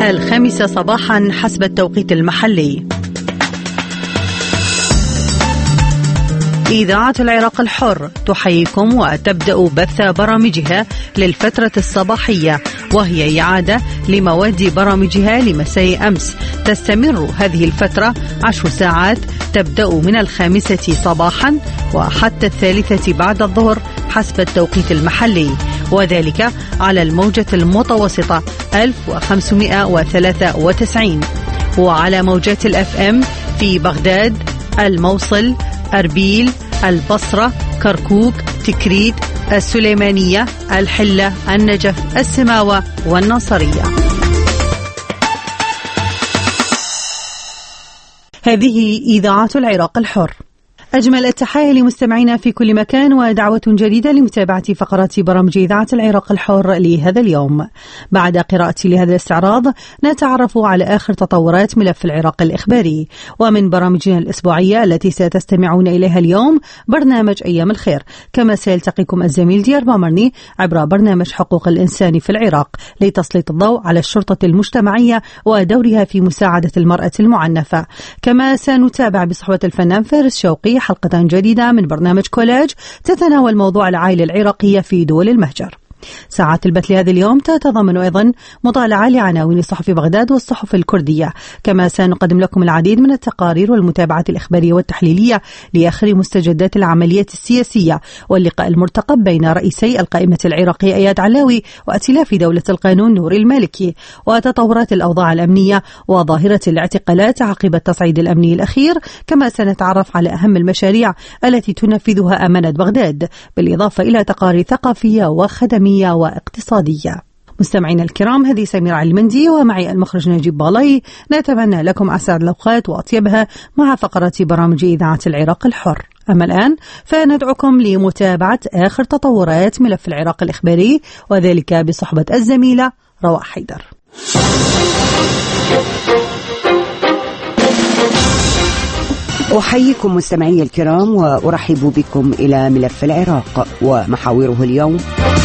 5 صباحا حسب التوقيت المحلي. إذاعة العراق الحر تحييكم وتبدأ بث برامجها للفترة الصباحية، وهي إعادة لمواد برامجها لمساء أمس. تستمر هذه الفترة 10 ساعات، تبدأ من 5 صباحا وحتى 3 بعد الظهر حسب التوقيت المحلي، وذلك على الموجة المتوسطة 1593، وعلى موجات الFM في بغداد، الموصل، أربيل، البصرة، كركوك، تكريت، السليمانية، الحلة، النجف، السماوة والناصرية. هذه إذاعة العراق الحر. أجمل التحايا لمستمعينا في كل مكان، ودعوة جديدة لمتابعة فقرات برامج إذاعة العراق الحر لهذا اليوم. بعد قراءتي لهذا الاستعراض نتعرف على آخر تطورات ملف العراق الإخباري، ومن برامجنا الأسبوعية التي ستستمعون إليها اليوم برنامج أيام الخير، كما سيلتقيكم الزميل ديار بامرني عبر برنامج حقوق الإنسان في العراق لتسليط الضوء على الشرطة المجتمعية ودورها في مساعدة المرأة المعنفة. كما سنتابع بصحبة الفنان فارس شوقي حلقة جديدة من برنامج كولاج تتناول موضوع العائلة العراقية في دول المهجر. ساعات البث لهذا اليوم تتضمن أيضا مطالعة لعناوين صحف بغداد والصحف الكردية، كما سنقدم لكم العديد من التقارير والمتابعات الإخبارية والتحليلية لآخر مستجدات العملية السياسية واللقاء المرتقب بين رئيسي القائمة العراقية إياد علاوي وائتلاف دولة القانون نور المالكي، وتطورات الأوضاع الأمنية وظاهرة الاعتقالات عقب التصعيد الأمني الأخير. كما سنتعرف على أهم المشاريع التي تنفذها أمانة بغداد، بالإضافة إلى تقارير ثقافية وخدمية واقتصادية. مستمعينا الكرام، هذه سميرة المندي ومعي المخرج نجيب بالي، نتمنى لكم أسعد الأوقات وأطيبها مع فقرات برامج إذاعة العراق الحر. أما الآن فندعوكم لمتابعة آخر تطورات ملف العراق الإخباري، وذلك بصحبة الزميلة رواء حيدر. أحييكم مستمعي الكرام وأرحب بكم إلى ملف العراق ومحاوره اليوم.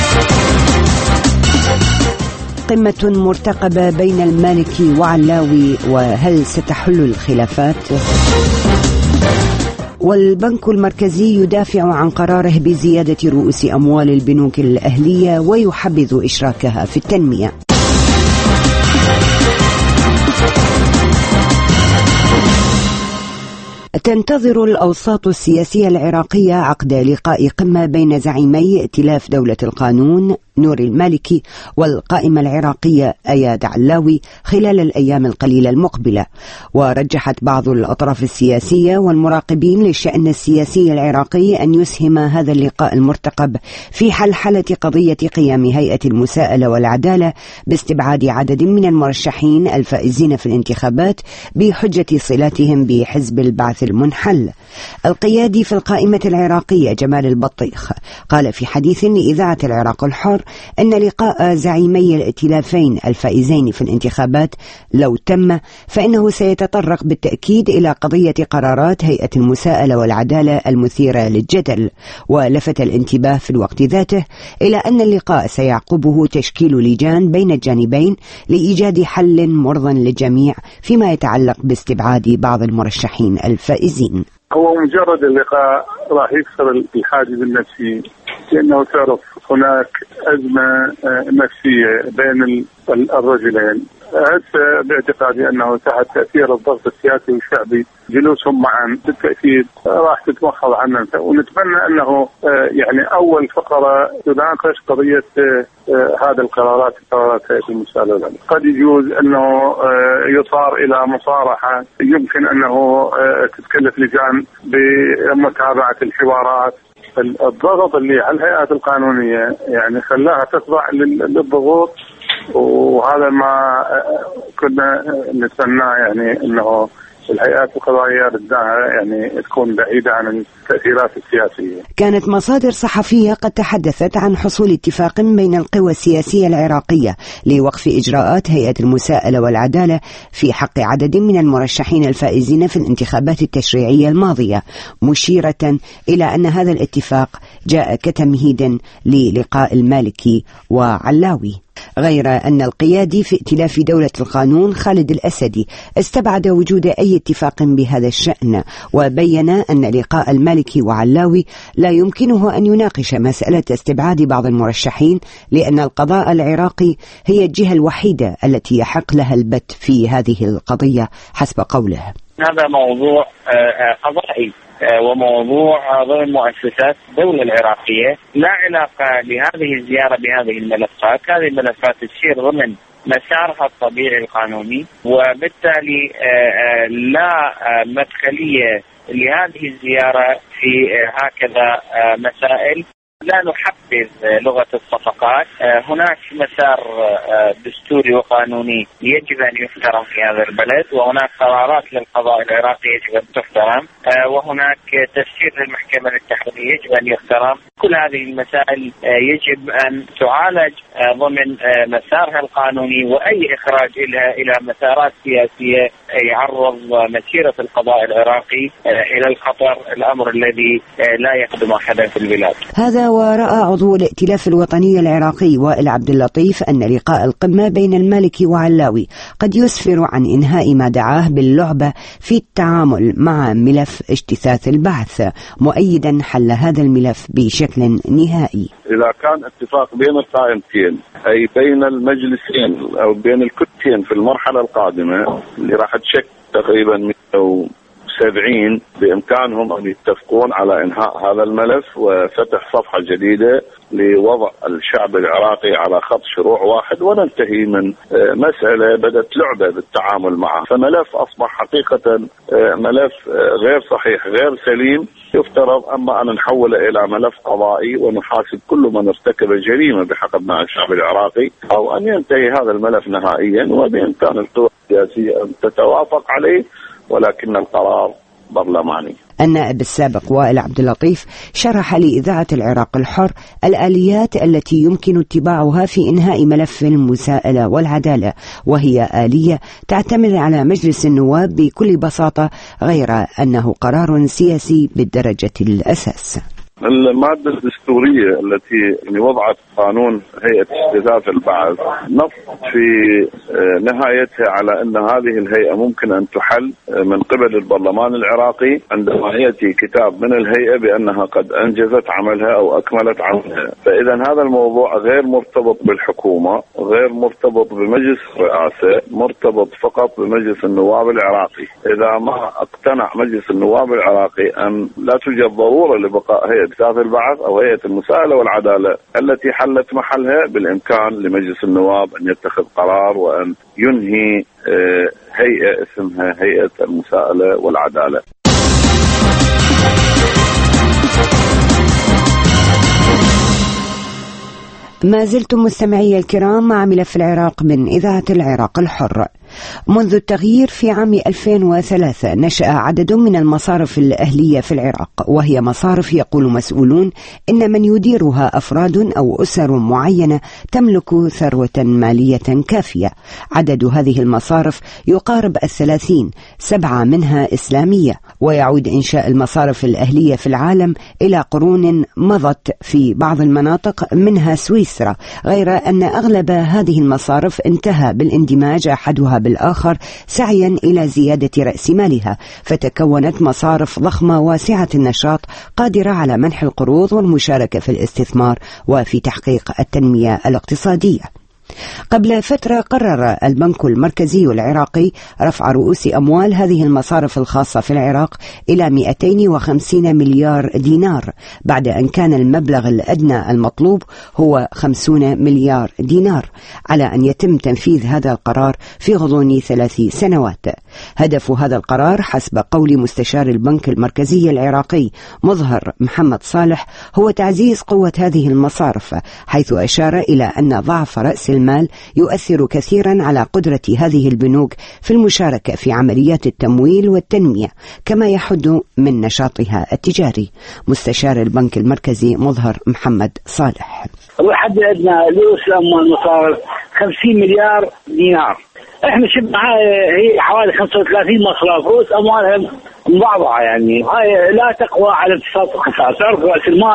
قمة مرتقبة بين المالكي وعلاوي، وهل ستحل الخلافات؟ والبنك المركزي يدافع عن قراره بزيادة رؤوس أموال البنوك الأهلية ويحبذ إشراكها في التنمية. تنتظر الأوساط السياسية العراقية عقد لقاء قمة بين زعيمي ائتلاف دولة القانون نور المالكي والقائمة العراقية إياد علاوي خلال الأيام القليلة المقبلة. ورجحت بعض الأطراف السياسية والمراقبين للشأن السياسي العراقي أن يسهم هذا اللقاء المرتقب في حلحلة قضية قيام هيئة المساءلة والعدالة باستبعاد عدد من المرشحين الفائزين في الانتخابات بحجة صلاتهم بحزب البعث المنحل. القيادي في القائمة العراقية جمال البطيخ قال في حديث لإذاعة العراق الحر أن لقاء زعيمي الائتلافين الفائزين في الانتخابات لو تم فإنه سيتطرق بالتأكيد إلى قضية قرارات هيئة المساءلة والعدالة المثيرة للجدل. ولفت الانتباه في الوقت ذاته إلى أن اللقاء سيعقبه تشكيل لجان بين الجانبين لإيجاد حل مرضٍ للجميع فيما يتعلق باستبعاد بعض المرشحين الفائزين. هو مجرد اللقاء راح يكسر الحاجز النفسي، لأنه تعرف هناك أزمة نفسية بين الرجلين. هسه باعتقادي أنه تحت تأثير الضغط السياسي والشعبي جلوسهم معا بالتأكيد راح تتمخض عنه، ونتمنى أنه يعني أول فقرة تناقش قضية هذا قرارات هيئة المساءلة. قد يجوز أنه يصار إلى مصارحة، يمكن أنه تتكلف لجان بمتابعة الحوارات. الضغط اللي على الهيئات القانونية يعني خلاها تخضع للضغوط، وهذا ما كنا نتمناه، يعني انه الهيئات القضائية بدها يعني تكون بعيدة عن التأثيرات السياسية. كانت مصادر صحفية قد تحدثت عن حصول اتفاق بين القوى السياسية العراقية لوقف إجراءات هيئة المساءلة والعدالة في حق عدد من المرشحين الفائزين في الانتخابات التشريعية الماضية، مشيرة إلى أن هذا الاتفاق جاء كتمهيد للقاء المالكي وعلاوي. غير أن القيادي في ائتلاف دولة القانون خالد الأسدي استبعد وجود أي اتفاق بهذا الشأن، وبين أن لقاء المالكي وعلاوي لا يمكنه أن يناقش مسألة استبعاد بعض المرشحين، لأن القضاء العراقي هي الجهة الوحيدة التي يحق لها البت في هذه القضية حسب قوله. هذا موضوع قضائي وموضوع ضمن مؤسسات الدولة العراقية، لا علاقة لهذه الزيارة بهذه الملفات. هذه الملفات تسير ضمن مسارها الطبيعي القانوني، وبالتالي لا مدخلية لهذه الزيارة في هكذا مسائل. لا نحبذ لغة الصفقات. هناك مسار دستوري وقانوني يجب أن يحترم في هذا البلد، وهناك قرارات للقضاء العراقي يجب أن تحترم، وهناك تفسير للمحكمة التحريرية يجب أن يحترم. كل هذه المسائل يجب أن تعالج ضمن مسارها القانوني، وأي إخراج إلى مسارات سياسية يعرض مسيرة القضاء العراقي إلى الخطر، الأمر الذي لا يخدم أحدا في البلاد. هذا ورأى عضو الائتلاف الوطني العراقي وائل عبد اللطيف أن لقاء القمة بين المالكي وعلاوي قد يسفر عن إنهاء ما دعاه باللعبة في التعامل مع ملف اجتثاث البعث، مؤيدا حل هذا الملف بشكل نهائي. إذا كان اتفاق بين القائمتين، أي بين المجلسين أو بين الكتين في المرحلة القادمة اللي راح تشكل تقريبا 170، بإمكانهم أن يتفقون على إنهاء هذا الملف وفتح صفحة جديدة لوضع الشعب العراقي على خط شروع واحد، وننتهي من مسألة بدت لعبة بالتعامل معها. فملف أصبح حقيقة ملف غير صحيح غير سليم. يفترض أما أن نحوله إلى ملف قضائي ونحاسب كل من ارتكب جريمة بحق أبناء الشعب العراقي، أو أن ينتهي هذا الملف نهائيا، وبإمكان القوى السياسية أن تتوافق عليه، ولكن القرار برلماني. النائب السابق وائل عبد اللطيف شرح لإذاعة العراق الحر الآليات التي يمكن اتباعها في إنهاء ملف المساءلة والعدالة، وهي آلية تعتمد على مجلس النواب بكل بساطة، غير أنه قرار سياسي بالدرجة الأساس. المادة الدستورية التي وضعت قانون هيئة اجتثاث البعث نص في نهايتها على أن هذه الهيئة ممكن أن تحل من قبل البرلمان العراقي عندما يأتي كتاب من الهيئة بأنها قد أنجزت عملها أو أكملت عملها. فإذا هذا الموضوع غير مرتبط بالحكومة، غير مرتبط بمجلس الرئاسة، مرتبط فقط بمجلس النواب العراقي. إذا ما اقتنع مجلس النواب العراقي أن لا توجد ضرورة لبقاء هيئة اجتثاث البعث أو هيئة المساءلة والعدالة التي حلت محلها، بالإمكان لمجلس النواب أن يتخذ قرار وأن ينهي هيئة اسمها هيئة المساءلة والعدالة. ما زلتم مستمعي الكرام مع ملف العراق من إذاعة العراق الحر. منذ التغيير في عام 2003 نشأ عدد من المصارف الأهلية في العراق، وهي مصارف يقول مسؤولون إن من يديرها أفراد أو أسر معينة تملك ثروة مالية كافية. عدد هذه المصارف يقارب 30، 7 منها إسلامية، ويعود إنشاء المصارف الأهلية في العالم إلى قرون مضت في بعض المناطق منها سويسرا، غير أن أغلب هذه المصارف انتهى بالاندماج أحدها بالآخر سعيا إلى زيادة رأس مالها، فتكونت مصارف ضخمة واسعة النشاط قادرة على منح القروض والمشاركة في الاستثمار وفي تحقيق التنمية الاقتصادية. قبل فترة قرر البنك المركزي العراقي رفع رؤوس أموال هذه المصارف الخاصة في العراق إلى 250 مليار دينار، بعد أن كان المبلغ الأدنى المطلوب هو 50 مليار دينار، على أن يتم تنفيذ هذا القرار في غضون 3 سنوات. هدف هذا القرار حسب قول مستشار البنك المركزي العراقي مظهر محمد صالح هو تعزيز قوة هذه المصارف، حيث أشار إلى أن ضعف رأس المال يؤثر كثيرا على قدرة هذه البنوك في المشاركة في عمليات التمويل والتنمية، كما يحد من نشاطها التجاري. مستشار البنك المركزي مظهر محمد صالح: الحد الأدنى لرؤوس الأموال مصارف 50 مليار دينار. احنا شفنا هي حوالي 35 مصرف، رؤوس أموالها مبعضعة، يعني هاي لا تقوى على امتصاص الخسائر. تعرف رأس المال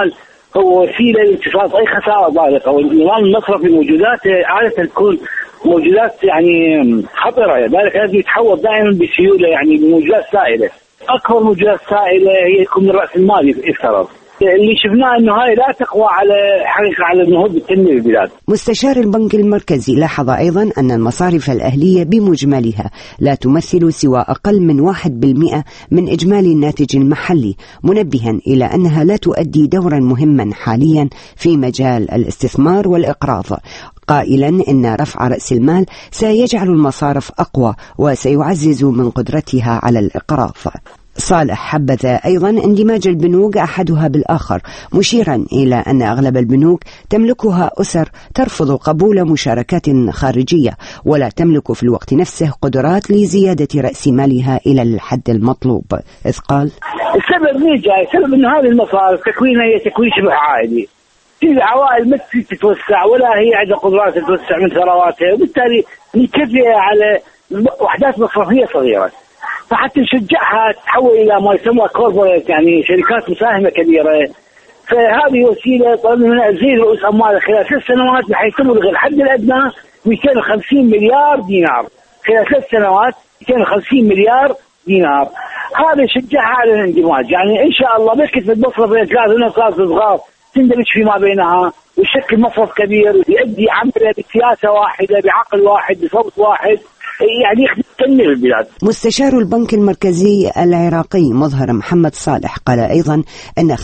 هو وسيله لامتصاص اي خساره بالغه، والنظام المصرفي موجوداته عاده تكون موجودات يعني خطره، ذلك لازم يتحول دائما بسيوله يعني بموجودات سائله. اكبر موجودات سائله هي يكون من راس المال يفترض. اللي شفناه انه هاي لا تقوى على حقيقه على النهوض بالتنميه بالبلاد. مستشار البنك المركزي لاحظ ايضا ان المصارف الاهليه بمجملها لا تمثل سوى اقل من 1% من اجمالي الناتج المحلي، منبها الى انها لا تؤدي دورا مهما حاليا في مجال الاستثمار والاقراض، قائلا إن رفع رأس المال سيجعل المصارف أقوى وسيعزز من قدرتها على الإقراض. صالح حبذ أيضا اندماج البنوك أحدها بالآخر، مشيرا إلى أن أغلب البنوك تملكها أسر ترفض قبول مشاركات خارجية ولا تملك في الوقت نفسه قدرات لزيادة رأس مالها إلى الحد المطلوب، إذ قال: السبب مين جاي؟ السبب أن هذه المصارف تكوينها هي تكوين شبه عائلي، في العوائل ما تتوسع ولا هي عندها قدرات تتوسع من ثرواتها، وبالتالي مكفية على وحدات مصرفية صغيرة، فحتى نشجعها تتحول إلى ما يسمى كوربوريت يعني شركات مساهمة كبيرة. فهذه وسيلة طلب منها تزيد رؤوس أموال خلال 3 سنوات بحيث تبلغ الحد الأدنى 250 مليار دينار خلال 3 سنوات، 250 مليار دينار. هذا يشجعها على الاندماج، يعني إن شاء الله بس كتبت مصرف بين 3 نقاط صغار تندمج فيما بينها ويشكل مصرف كبير ويؤدي عمله بسياسة واحدة بعقل واحد بصوت واحد، يعني يخدم تنمية البلاد. مستشار البنك المركزي العراقي مظهر محمد صالح قال أيضا أن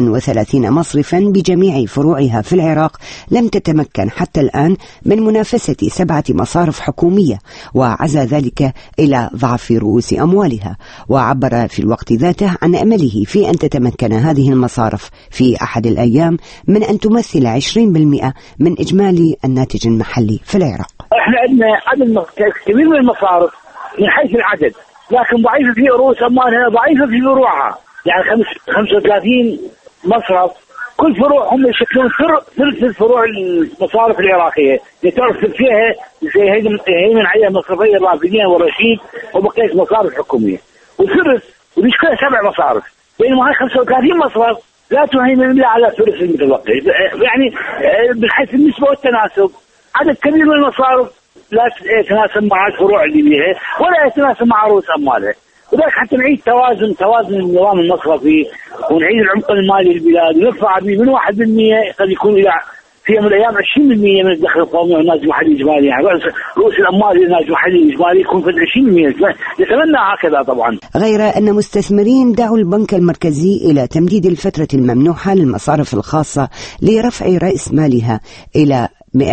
35 مصرفا بجميع فروعها في العراق لم تتمكن حتى الآن من منافسة 7 مصارف حكومية، وعزى ذلك إلى ضعف رؤوس أموالها، وعبر في الوقت ذاته عن أمله في أن تتمكن هذه المصارف في أحد الأيام من أن تمثل 20% من إجمالي الناتج المحلي في العراق. احنا عندنا عدد كبير من المصارف من حيث العدد، لكن ضعيفه في رؤوس اموالها، ضعيفه في فروعها، يعني 35 مصرف كل فروع هم يشكلون ثلث فروع المصارف العراقيه، تعرف فيها زي هيمن عليها مصرفيه الرافدين والرشيد وبقيه مصارف حكوميه، وثلث وبيشكلها 7 مصارف، بينما هاي 35 مصرف لا تهيمن الا على ثلث المتبقي، يعني بحيث النسبه والتناسب عدد كبير من المصارف لا يتناسب مع الفروع اللي بيها ولا يتناسب مع رؤوس اموالها، وذلك حتى نعيد توازن النظام المصرفي ونعيد العمق المالي للبلاد ونرفع به من 1% قد يكون الى في يوم من الايام 20% من الدخل القومي والناتج المحلي الاجمالي، يعني رؤوس الاموال للناتج المحلي الاجمالي يكون في 20%، نتمنى هكذا طبعا. غير ان مستثمرين دعوا البنك المركزي الى تمديد الفتره الممنوحه للمصارف الخاصه لرفع راس مالها الى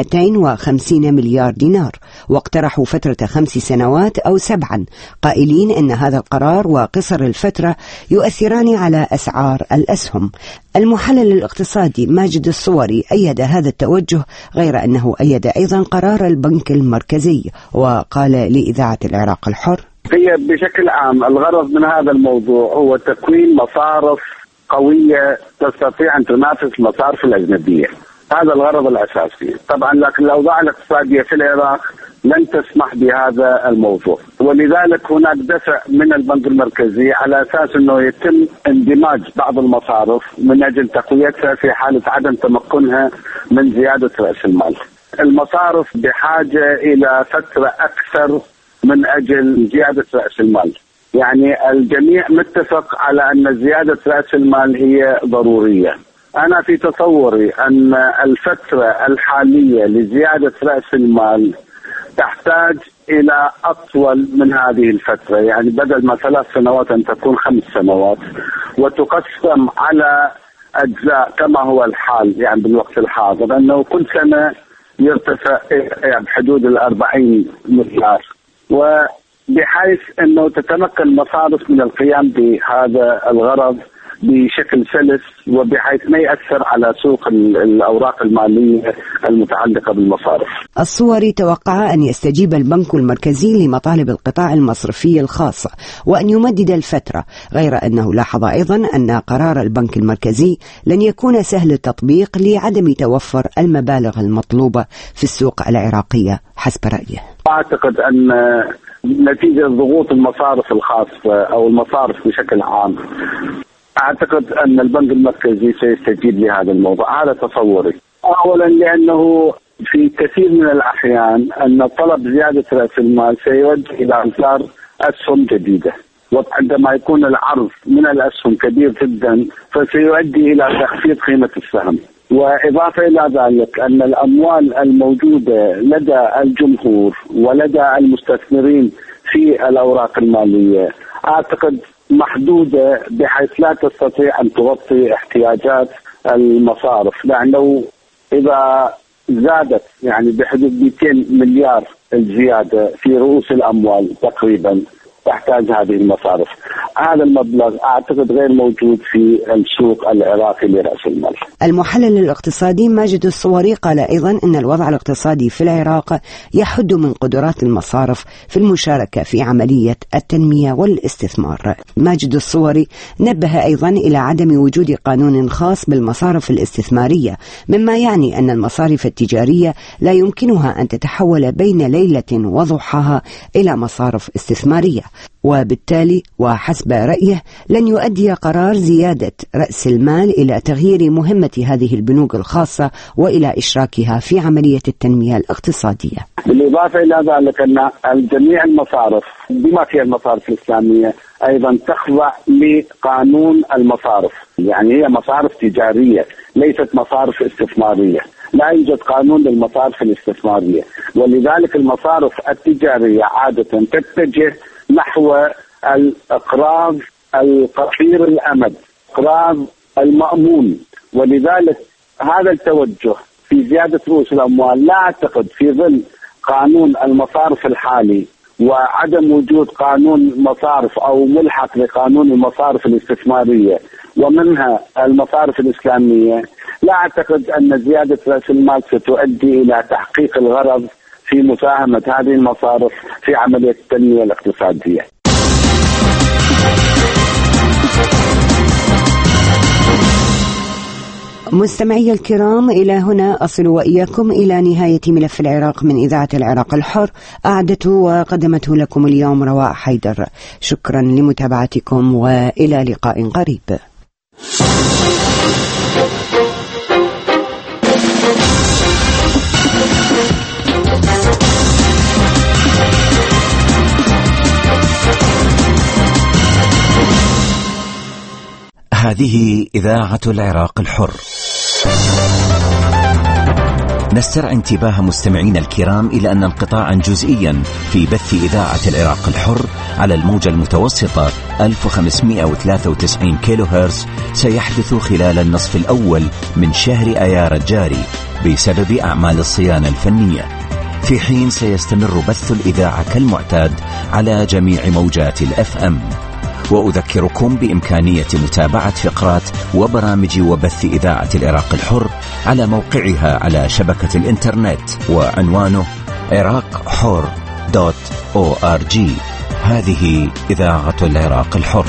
250 مليار دينار، واقترحوا فترة 5 سنوات أو 7، قائلين أن هذا القرار وقصر الفترة يؤثران على أسعار الأسهم. المحلل الاقتصادي ماجد الصوري أيد هذا التوجه، غير أنه أيد أيضا قرار البنك المركزي، وقال لإذاعة العراق الحر: هي بشكل عام الغرض من هذا الموضوع هو تكوين مصارف قوية تستطيع أن تنافس المصارف الأجنبية، هذا الغرض الأساسي. طبعا لكن الأوضاع الاقتصادية في العراق لن تسمح بهذا الموضوع، ولذلك هناك دفع من البنك المركزي على أساس أنه يتم اندماج بعض المصارف من أجل تقويتها في حالة عدم تمكنها من زيادة رأس المال. المصارف بحاجة إلى فترة أكثر من أجل زيادة رأس المال، يعني الجميع متفق على أن زيادة رأس المال هي ضرورية. أنا في تصوري أن الفترة الحالية لزيادة رأس المال تحتاج إلى أطول من هذه الفترة، يعني بدل ما 3 سنوات أن تكون 5 سنوات، وتقسم على أجزاء كما هو الحال يعني بالوقت الحاضر، أنه كل سنة يرتفع يعني بحدود 40 مليار، وبحيث أنه تتمكن المصارف من القيام بهذا الغرض بشكل سلس وبحيث ما يأثر على سوق الأوراق المالية المتعلقة بالمصارف. الصوري توقع أن يستجيب البنك المركزي لمطالب القطاع المصرفي الخاص وأن يمدد الفترة، غير أنه لاحظ أيضا أن قرار البنك المركزي لن يكون سهل التطبيق لعدم توفر المبالغ المطلوبة في السوق العراقية حسب رأيه. أعتقد أن نتيجة ضغوط المصارف الخاصة أو المصارف بشكل عام أعتقد أن البنك المركزي سيستجيب لهذا الموضوع، هذا تصوري. أولا لأنه في كثير من الأحيان أن طلب زيادة رأس المال سيؤدي إلى إصدار أسهم جديدة، وعندما يكون العرض من الأسهم كبير جدا فسيؤدي إلى تخفيض قيمة السهم. وإضافة إلى ذلك أن الأموال الموجودة لدى الجمهور ولدى المستثمرين في الأوراق المالية أعتقد محدودة بحيث لا تستطيع أن تغطي احتياجات المصارف، لأنه إذا زادت يعني بحدود 200 مليار الزيادة في رؤوس الأموال تقريبا تحتاج هذه المصارف. هذا المبلغ أعتقد غير موجود في السوق العراقي لرأس المال. المحلل الاقتصادي ماجد الصوري قال أيضا أن الوضع الاقتصادي في العراق يحد من قدرات المصارف في المشاركة في عملية التنمية والاستثمار. ماجد الصوري نبه أيضا إلى عدم وجود قانون خاص بالمصارف الاستثمارية، مما يعني أن المصارف التجارية لا يمكنها أن تتحول بين ليلة وضحاها إلى مصارف استثمارية، وبالتالي وحسب رأيه لن يؤدي قرار زيادة رأس المال إلى تغيير مهمة هذه البنوك الخاصة وإلى إشراكها في عملية التنمية الاقتصادية. بالإضافة إلى ذلك أن جميع المصارف بما فيها المصارف الإسلامية أيضا تخضع لقانون المصارف، يعني هي مصارف تجارية ليست مصارف استثمارية. لا يوجد قانون للمصارف الاستثمارية، ولذلك المصارف التجارية عادة تتجه نحو الإقراض القصير الأمد، إقراض المأمون. ولذلك هذا التوجه في زيادة رؤوس الأموال لا أعتقد في ظل قانون المصارف الحالي وعدم وجود قانون مصارف أو ملحق لقانون المصارف الاستثمارية ومنها المصارف الإسلامية، لا أعتقد أن زيادة رأس المال ستؤدي إلى تحقيق الغرض في مساهمة هذه المصارف في عملية التنمية الاقتصادية. مستمعي الكرام، إلى هنا أصل وإياكم إلى نهاية ملف العراق من إذاعة العراق الحر، أعدته وقدمته لكم اليوم رواء حيدر. شكرا لمتابعتكم وإلى لقاء قريب. هذه إذاعة العراق الحر. نسترعي انتباه مستمعين الكرام إلى أن انقطاعا جزئيا في بث إذاعة العراق الحر على الموجة المتوسطة 1593 كيلو هرتز سيحدث خلال النصف الأول من شهر آيار الجاري بسبب أعمال الصيانة الفنية، في حين سيستمر بث الإذاعة كالمعتاد على جميع موجات الFM. وأذكركم بإمكانية متابعة فقرات وبرامج وبث إذاعة العراق الحر على موقعها على شبكة الإنترنت وعنوانه iraqhor.org. هذه إذاعة العراق الحر.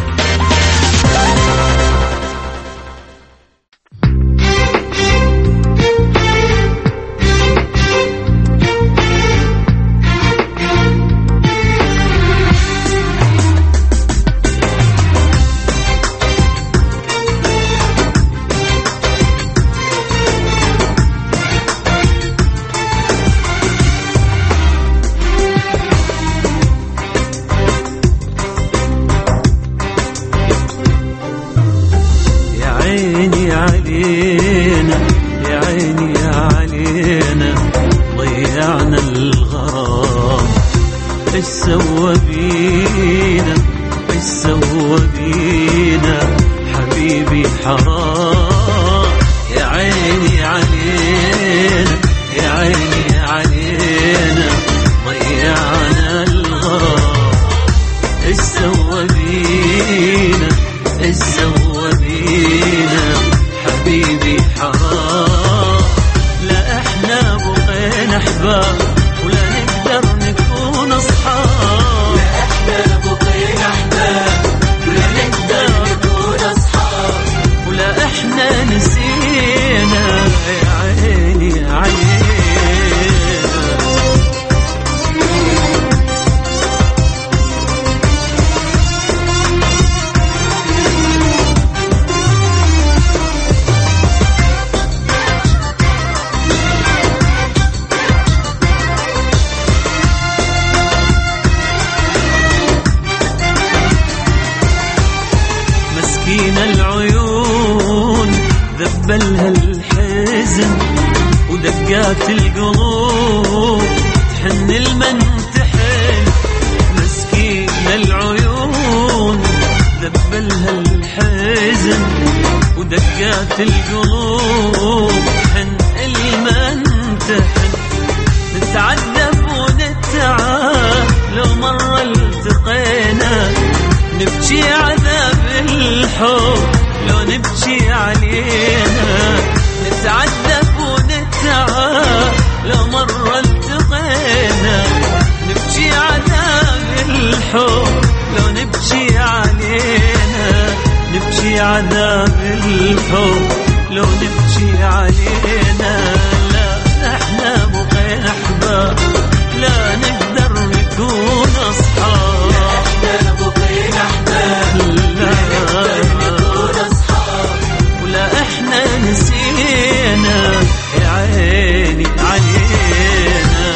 ذبلها الحزن ودقات القلوب تحن المن تحن مسكين العيون ذبلها الحزن ودقات القلوب تحن المن تحن نتعذب ونتعب لو مرة التقينا نبكي عذاب الحب لو نبكي علينا نتعذب ونتعب لو مرة التقينا نبكي عذاب الحب لو نبكي علينا نبكي عذاب الحب لو نبكي علينا لا احنا بقينا احباب لا نقدر نكون اصحاب احنا بقينا احباب لا نكون اصحاب ولا احنا نسينا يا عيني علينا.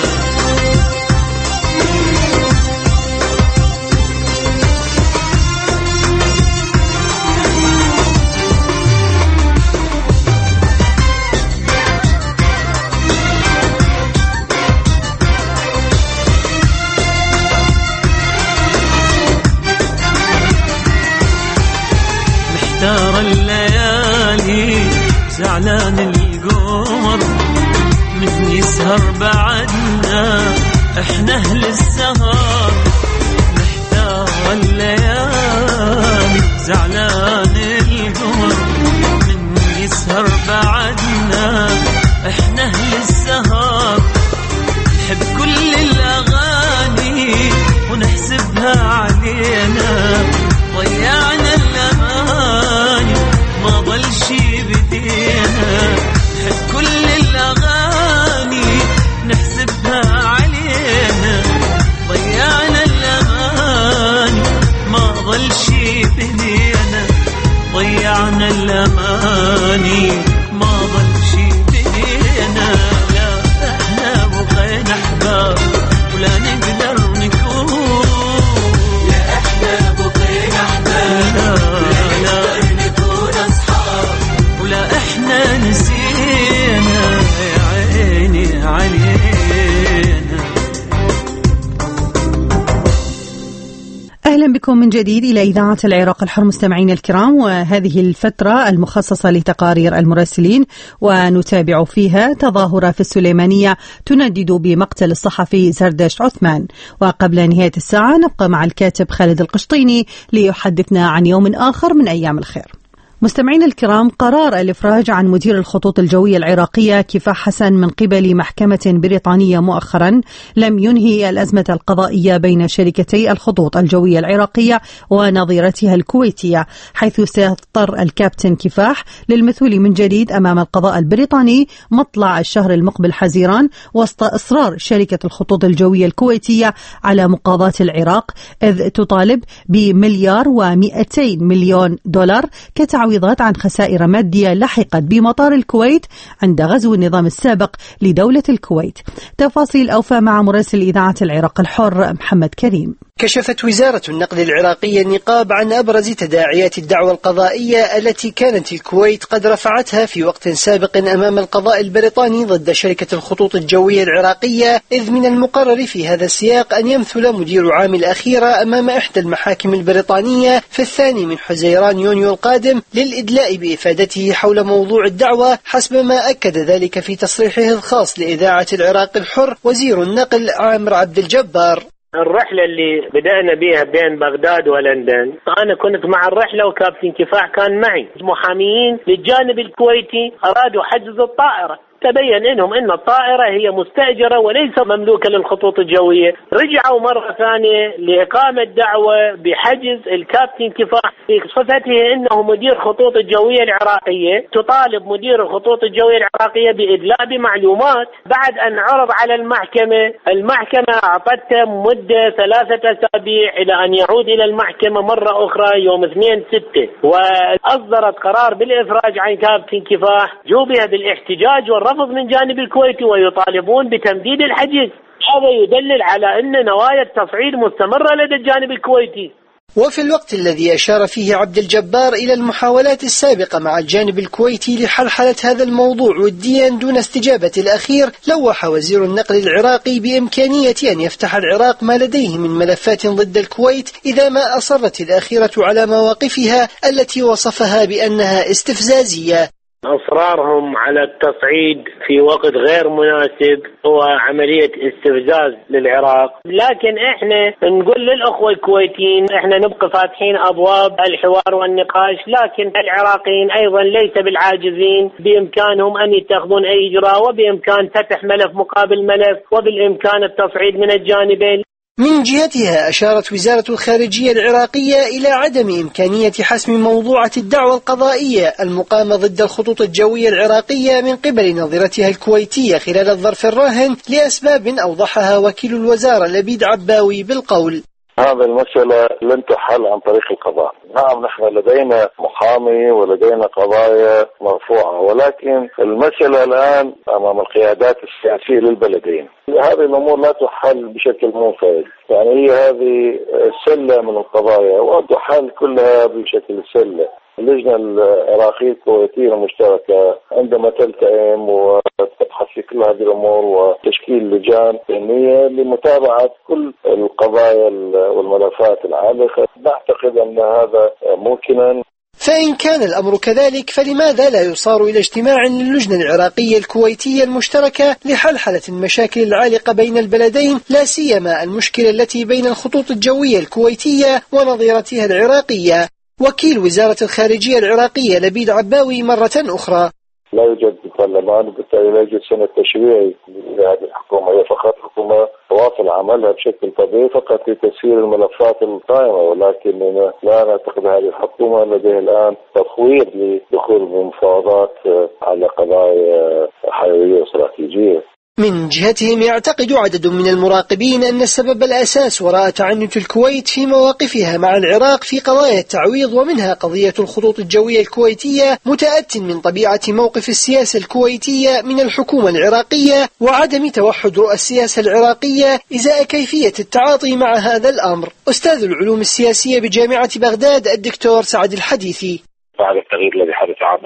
محتار الليالي زعلان القمر من يسهر بعدنا احنا اهل السهر محتار الليالي زعلان القمر من يسهر بعدنا احنا اهل السهر نحب كل الاغاني ونحسبها علينا ضيعنا الأماني ما ضل شي بدينا نحب كل الأغاني نحسبها علينا ضيعنا الأماني ما ضل شي بدينا ضيعنا الأماني ما ضل شي بدينا لا احنا بقينا أحباب ولا نقدر نكون لا احنا بقينا أحباب لا نكون أصحاب ولا احنا نسينا يا عيني علينا. أهلا بكم من جديد إلى إذاعة العراق الحر مستمعين الكرام، وهذه الفترة المخصصة لتقارير المراسلين ونتابع فيها تظاهرة في السليمانية تندد بمقتل الصحفي زردشت عثمان. وقبل نهاية الساعة نبقى مع الكاتب خالد القشطيني ليحدثنا عن يوم آخر من أيام الخير. مستمعين الكرام، قرار الإفراج عن مدير الخطوط الجوية العراقية كفاح حسن من قبل محكمة بريطانية مؤخرا لم ينهي الأزمة القضائية بين شركتي الخطوط الجوية العراقية ونظيرتها الكويتية، حيث سيضطر الكابتن كفاح للمثول من جديد أمام القضاء البريطاني مطلع الشهر المقبل حزيران وسط إصرار شركة الخطوط الجوية الكويتية على مقاضاة العراق، إذ تطالب $1,200,000,000 كتعويضات عن خسائر مادية لحقت بمطار الكويت عند غزو النظام السابق لدولة الكويت. تفاصيل أوفى مع مراسل إذاعة العراق الحر محمد كريم. كشفت وزارة النقل العراقية النقاب عن أبرز تداعيات الدعوى القضائية التي كانت الكويت قد رفعتها في وقت سابق أمام القضاء البريطاني ضد شركة الخطوط الجوية العراقية، إذ من المقرر في هذا السياق أن يمثل مدير عام الأخيرة أمام إحدى المحاكم البريطانية في 2 حزيران يونيو القادم للإدلاء بإفادته حول موضوع الدعوى، حسب ما أكد ذلك في تصريحه الخاص لإذاعة العراق الحر وزير النقل عامر عبد الجبار. الرحلة اللي بدأنا بها بين بغداد ولندن، أنا كنت مع الرحلة وكابتن كفاح كان معي. محاميين للجانب الكويتي أرادوا حجز الطائرة، تبين انهم ان الطائرة هي مستأجرة وليس مملوكة للخطوط الجوية. رجعوا مرة ثانية لإقامة دعوة بحجز الكابتن كفاح في صفته انه مدير خطوط الجوية العراقية، تطالب مدير الخطوط الجوية العراقية بإدلاء بمعلومات. بعد ان عرض على المحكمة اعطته مدة 3 أسابيع الى ان يعود الى المحكمة مرة اخرى يوم 2/6، واصدرت قرار بالافراج عن كابتن كفاح، جوبها بالاحتجاج والرفض من جانب الكويتي ويطالبون بتمديد الحجز. هذا يدلل على أن نوايا التصعيد مستمرة لدى الجانب الكويتي. وفي الوقت الذي أشار فيه عبد الجبار إلى المحاولات السابقة مع الجانب الكويتي لحلحلة هذا الموضوع وديا دون استجابة الأخير، لوح وزير النقل العراقي بإمكانية أن يفتح العراق ما لديه من ملفات ضد الكويت إذا ما أصرت الأخيرة على مواقفها التي وصفها بأنها استفزازية. إصرارهم على التصعيد في وقت غير مناسب هو عملية استفزاز للعراق، لكن احنا نقول للأخوة الكويتيين احنا نبقى فاتحين أبواب الحوار والنقاش، لكن العراقيين أيضا ليس بالعاجزين، بإمكانهم أن يتخذون أي إجراء، وبإمكان فتح ملف مقابل ملف، وبالإمكان التصعيد من الجانبين. من جهتها أشارت وزارة الخارجية العراقية إلى عدم إمكانية حسم موضوعة الدعوى القضائية المقامة ضد الخطوط الجوية العراقية من قبل نظيرتها الكويتية خلال الظرف الراهن لأسباب أوضحها وكيل الوزارة لبيد عباوي بالقول: هذا المسألة لن تحل عن طريق القضاء. نعم نحن لدينا محامي ولدينا قضايا مرفوعة، ولكن المسألة الآن أمام القيادات السياسية للبلدين. هذه الأمور لا تحل بشكل منفرد، يعني هي هذه سلة من القضايا وتحل كلها بشكل سلة. اللجنة العراقية الكويتية المشتركة عندما تلتئم وتبحث في كل هذه الأمور وتشكيل لجان فنية لمتابعة كل القضايا والملفات العالقة، نعتقد أن هذا ممكنا. فإن كان الأمر كذلك فلماذا لا يصار إلى اجتماع للجنة العراقية الكويتية المشتركة لحلحلة المشاكل العالقة بين البلدين، لا سيما المشكلة التي بين الخطوط الجوية الكويتية ونظيرتها العراقية؟ وكيل وزارة الخارجية العراقية لبيد عباوي مرة أخرى: لا يوجد برلمان وبالتالي لا يوجد سنة تشريعي لهذه الحكومة، هي فقط حكومة تواصل عملها بشكل طبيعي فقط لتسيير الملفات القائمة، ولكن لا نعتقد هذه الحكومة لديها الآن تفويض لدخول بمفاوضات على قضايا حيوية واستراتيجية. من جهتهم يعتقد عدد من المراقبين أن السبب الأساس وراء تعنت الكويت في مواقفها مع العراق في قضايا التعويض ومنها قضية الخطوط الجوية الكويتية متأت من طبيعة موقف السياسة الكويتية من الحكومة العراقية وعدم توحد رؤى السياسة العراقية إزاء كيفية التعاطي مع هذا الأمر. أستاذ العلوم السياسية بجامعة بغداد الدكتور سعد الحديثي: بعد التغيير الذي حدث عام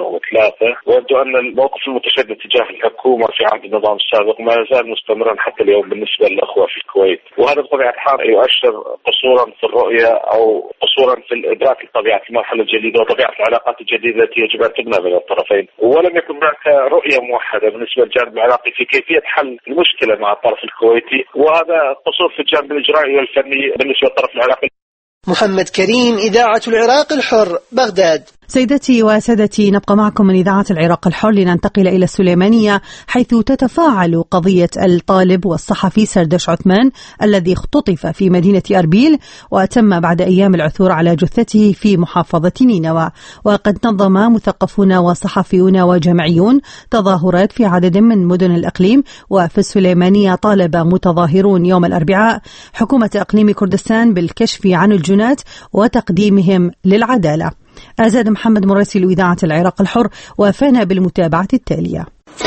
2003 ويبدو أن الموقف المتشدد تجاه الحكومة في عهد النظام السابق ما يزال مستمرا حتى اليوم بالنسبة للأخوة في الكويت، وهذا بطبيعة الحال يؤشر قصورا في الرؤية أو قصورا في الإدراك لطبيعة المرحلة الجديدة وطبيعة العلاقات الجديدة التي يجب أن تبنى بين الطرفين، ولم يكن هناك رؤية موحدة بالنسبة للجانب العراقي في كيفية حل المشكلة مع الطرف الكويتي، وهذا قصور في الجانب الإجرائي والفني بالنسبة للطرف العراقي. محمد كريم، إذاعة العراق الحر، بغداد. سيدتي وسادتي، نبقى معكم من إذاعة العراق الحر لننتقل إلى السليمانية، حيث تتفاعل قضية الطالب والصحفي سردش عثمان الذي اختطف في مدينة أربيل وتم بعد أيام العثور على جثته في محافظة نينوى. وقد نظم مثقفون وصحفيون وجمعيون تظاهرات في عدد من مدن الإقليم، وفي السليمانية طالب متظاهرون يوم الأربعاء حكومة إقليم كردستان بالكشف عن الجنات وتقديمهم للعدالة. أزاد محمد مراسل إذاعة العراق الحر وافانا بالمتابعة التالية.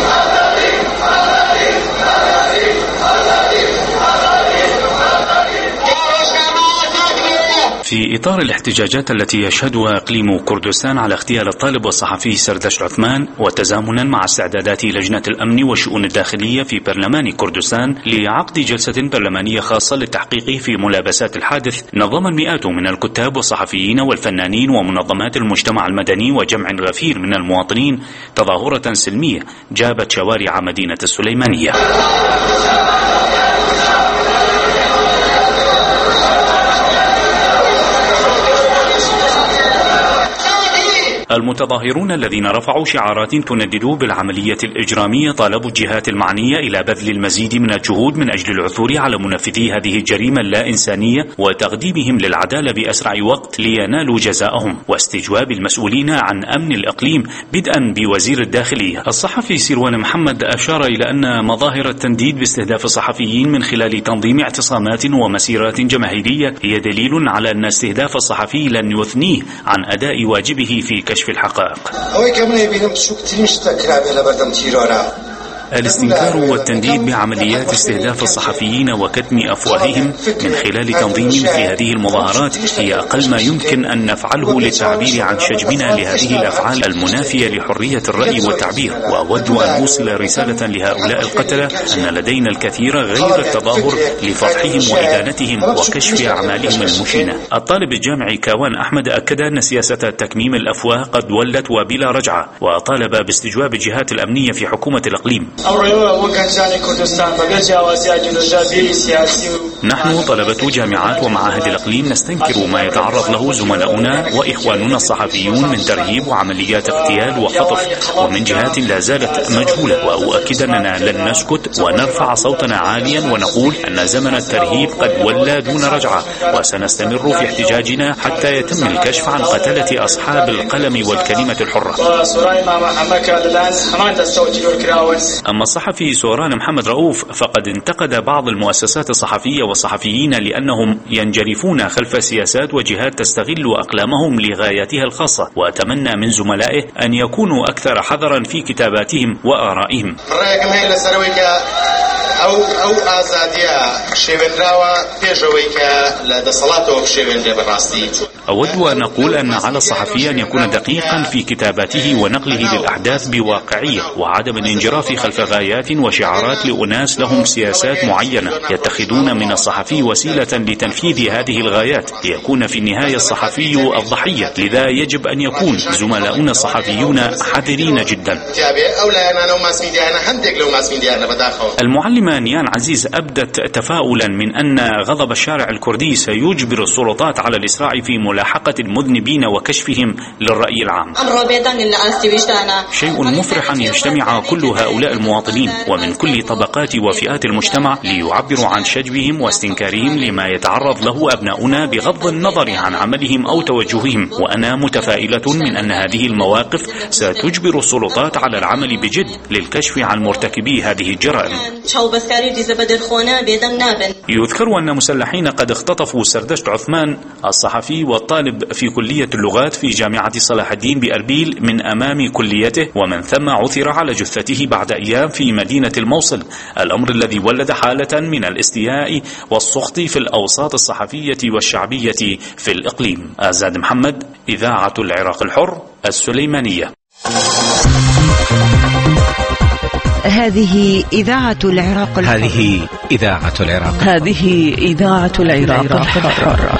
في إطار الاحتجاجات التي يشهدها إقليم كردستان على اغتيال الطالب والصحفي سردش عثمان، وتزامنا مع استعدادات لجنة الأمن والشؤون الداخلية في برلمان كردستان لعقد جلسة برلمانية خاصة للتحقيق في ملابسات الحادث، نظم المئات من الكتاب والصحفيين والفنانين ومنظمات المجتمع المدني وجمع غفير من المواطنين تظاهرة سلمية جابت شوارع مدينة السليمانية. المتظاهرون الذين رفعوا شعارات تندد بالعملية الإجرامية طالبوا الجهات المعنية إلى بذل المزيد من الجهود من أجل العثور على منفذي هذه الجريمة اللا إنسانية وتقديمهم للعدالة بأسرع وقت لينالوا جزاءهم، واستجواب المسؤولين عن أمن الإقليم بدءا بوزير الداخلية. الصحفي سيروان محمد أشار إلى أن مظاهر التنديد باستهداف الصحفيين من خلال تنظيم اعتصامات ومسيرات جماهيرية هي دليل على أن استهداف الصحفي لن يثنيه عن أداء واجبه في كشف الحقائق. الاستنكار والتنديد بعمليات استهداف الصحفيين وكتم أفواههم من خلال تنظيم مثل هذه المظاهرات هي أقل ما يمكن أن نفعله للتعبير عن شجبنا لهذه الأفعال المنافية لحرية الرأي والتعبير. وأود أن أوصل رسالة لهؤلاء القتلة أن لدينا الكثير غير التظاهر لفضحهم وإدانتهم وكشف أعمالهم المشينة. الطالب الجامعي كاوان أحمد أكد أن سياسة تكميم الأفواه قد ولت وبلا رجعة، وطالب باستجواب الجهات الأمنية في حكومة الإقليم. نحن طلبة جامعات ومعاهد الإقليم نستنكر ما يتعرض له زملاؤنا وإخواننا الصحفيون من ترهيب وعمليات اغتيال وخطف ومن جهات لا زالت مجهولة، وأؤكد أننا لن نسكت ونرفع صوتنا عاليا ونقول أن زمن الترهيب قد ولى دون رجعة، وسنستمر في احتجاجنا حتى يتم الكشف عن قتلة أصحاب القلم والكلمة الحرة. أما الصحفي سوران محمد رؤوف فقد انتقد بعض المؤسسات الصحفية والصحفيين لأنهم ينجرفون خلف سياسات وجهات تستغل أقلامهم لغاياتها الخاصة، وأتمنى من زملائه أن يكونوا أكثر حذرا في كتاباتهم وآرائهم. أو آزادية شيفن راوا بيجويك لدصلاته بشيفن براسي. أود أن أقول أن على الصحفي أن يكون دقيقا في كتاباته ونقله للأحداث بواقعية، وعدم الانجراف خلف غايات وشعارات لأناس لهم سياسات معينة يتخذون من الصحفي وسيلة لتنفيذ هذه الغايات ليكون في النهاية الصحفي الضحية. لذا يجب أن يكون زملاؤنا الصحفيون حذرين جدا. المعلمة نيان عزيز أبدت تفاؤلا من أن غضب الشارع الكردي سيجبر السلطات على الإسراع في ملاحقة المذنبين وكشفهم للرأي العام. شيء مفرح أن يجتمع كل هؤلاء المواطنين ومن كل طبقات وفئات المجتمع ليعبروا عن شجبهم واستنكارهم لما يتعرض له أبناؤنا بغض النظر عن عملهم أو توجههم، وأنا متفائلة من أن هذه المواقف ستجبر السلطات على العمل بجد للكشف عن مرتكبي هذه الجرائم. يذكر أن مسلحين قد اختطفوا سردشت عثمان الصحفي والطالب في كلية اللغات في جامعة صلاح الدين بأربيل من أمام كليته، ومن ثم عثر على جثته بعد أيام في مدينة الموصل، الأمر الذي ولد حالة من الاستياء والسخط في الأوساط الصحفية والشعبية في الإقليم. آزاد محمد، إذاعة العراق الحر، السليمانية. هذه إذاعة العراق الحر. هذه إذاعة العراق. هذه إذاعة العراق الحر.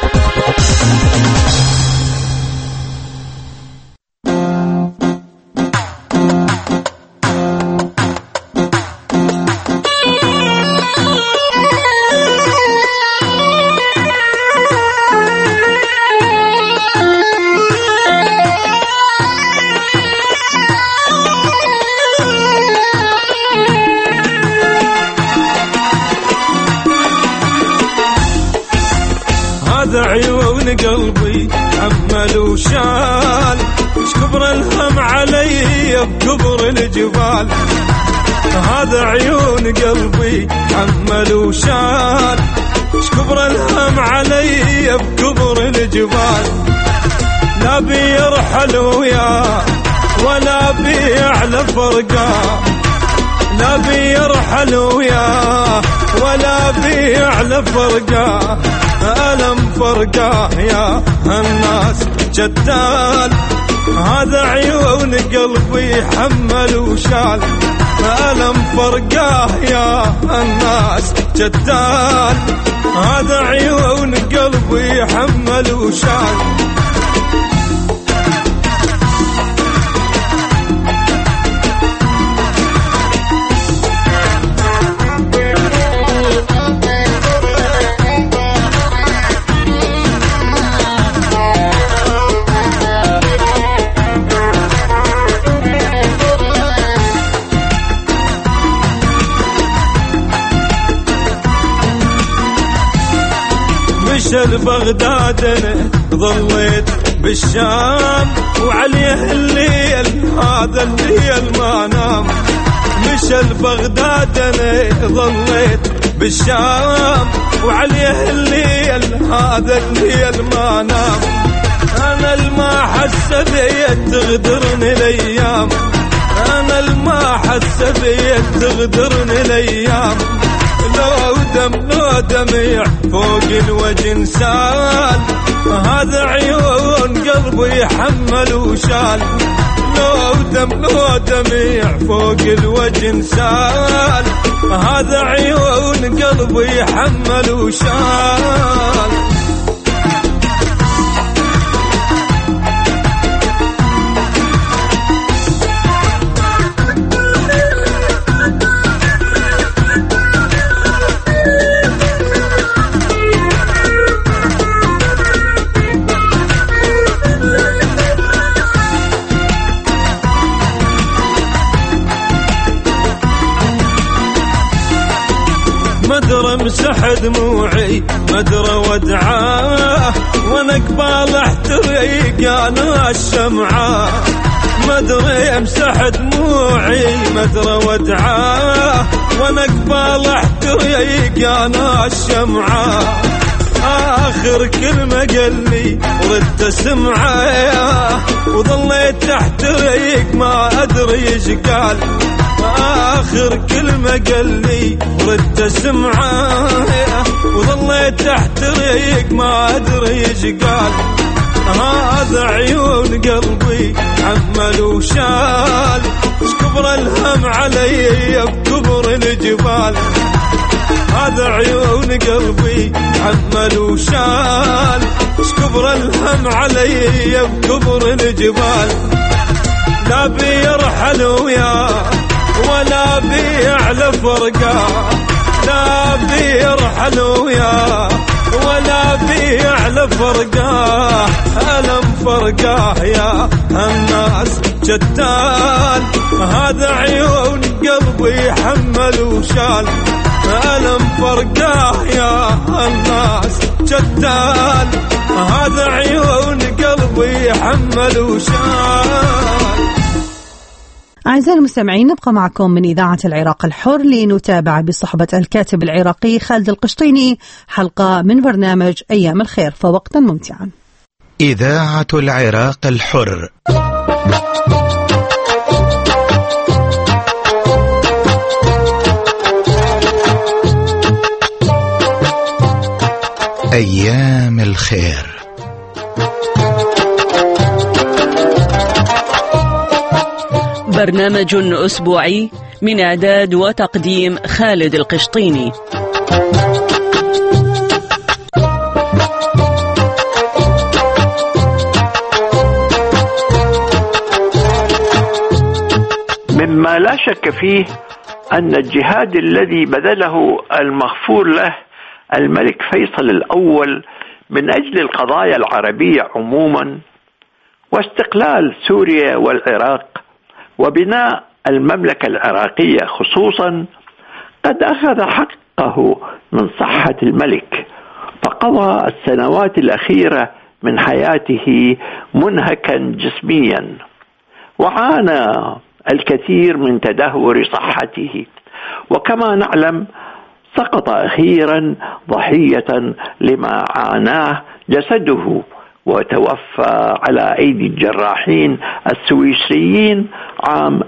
عيون قلبي حمل وشال، شكبر الهم علي بكبر الجبال. هذا عيون قلبي حمل وشال، شكبر الهم علي بكبر الجبال. لا بيرحل وياه ولا بيعلى فرقاه، لا بيرحل وياه ولا بيعلى فرقاه. ألم فرقاه يا الناس جدال، هذا عيون قلبي حمل وشال. ألم فرقاه يا الناس جدال، هذا عيون قلبي حمل وشال. بغداد انا ظليت بالشام، وعليه الليل هذا الليل ما نام. مشى بغداد انا ظليت بالشام، وعليه الليل هذا الليل ما نام. انا الما حس بيت تغدرني الايام، أنا الما حس بيك تغدرني الأيام، لو دميع فوق الوجه انسال، هذا عيون قلبي يحمل وشال، لو دميع فوق الوجه انسال، هذا عيون قلبي يحمل وشال. مدرى مسح دموعي مدرى ودعاه، وانا قبال احتريق انا الشمعة، مدرى يمسح دموعي مدرى ودعاه، وانا قبال احتريق انا الشمعة، آخر كلمة قال لي ردت سمعه، وظليت تحت ريق ما أدري إيش قال، آخر كلمة قال لي ردت سمعه، وظليت تحت ريق ما أدري إيش قال، هذا عيون قلبي حمل وشال، كبر الهم علي بكبر الجبال، هذا عيون قلبي حمل وشال، كبر الهم علي بكبر الجبال، لا بيرحل وياه ولا بيعلى فرقه، لا بيرحل وياه ولا بيعلى فرقه، ألم فرقه يا الناس شتال، هذا عيون قلبي حمل وشال، ألم فرقه يا الناس شتال، هذا عيون قلبي حمل وشال. أعزائي المستمعين، نبقى معكم من إذاعة العراق الحر لنتابع بصحبة الكاتب العراقي خالد القشطيني حلقة من برنامج أيام الخير، فوقتا ممتعا. إذاعة العراق الحر. أيام الخير. برنامج أسبوعي من إعداد وتقديم خالد القشطيني. مما لا شك فيه أن الجهاد الذي بذله المغفور له الملك فيصل الأول من أجل القضايا العربية عموما واستقلال سوريا والعراق وبناء المملكة العراقية خصوصا قد أخذ حقه من صحة الملك، فقضى السنوات الأخيرة من حياته منهكا جسميا، وعانى الكثير من تدهور صحته، وكما نعلم سقط أخيرا ضحية لما عاناه جسده، وتوفى على أيدي الجراحين السويسريين عام